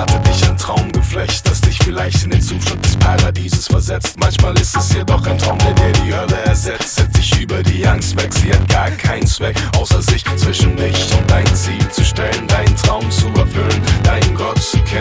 erwartet dich ein Traumgeflecht, das dich vielleicht in den Zustand des Paradieses versetzt. Manchmal ist es jedoch ein Traum, der dir die Hölle ersetzt. Setz dich über die Angst weg, sie hat gar keinen Zweck, außer sich zwischen dich und dein Ziel zu stellen, deinen Traum zu erfüllen, deinen Gott zu kennen.